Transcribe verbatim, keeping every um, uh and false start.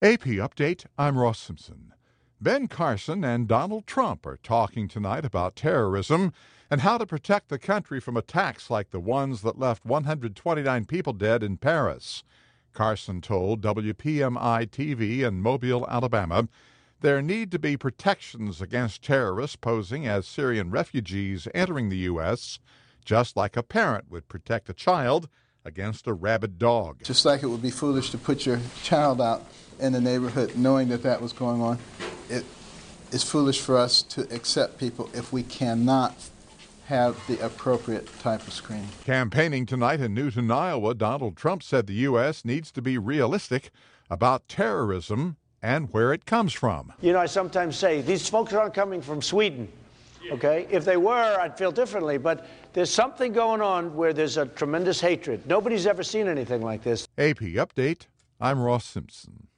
A P Update, I'm Ross Simpson. Ben Carson and Donald Trump are talking tonight about terrorism and how to protect the country from attacks like the ones that left one hundred twenty-nine people dead in Paris. Carson told W P M I T V in Mobile, Alabama, there need to be protections against terrorists posing as Syrian refugees entering the U S, just like a parent would protect a child against a rabid dog. Just like it would be foolish to put your child out in the neighborhood knowing that that was going on, it is foolish for us to accept people if we cannot have the appropriate type of screening. Campaigning tonight in Newton, Iowa, Donald Trump said the U S needs to be realistic about terrorism and where it comes from. You know, I sometimes say, these folks aren't coming from Sweden, okay? If they were, I'd feel differently, but there's something going on where there's a tremendous hatred. Nobody's ever seen anything like this. A P Update, I'm Ross Simpson.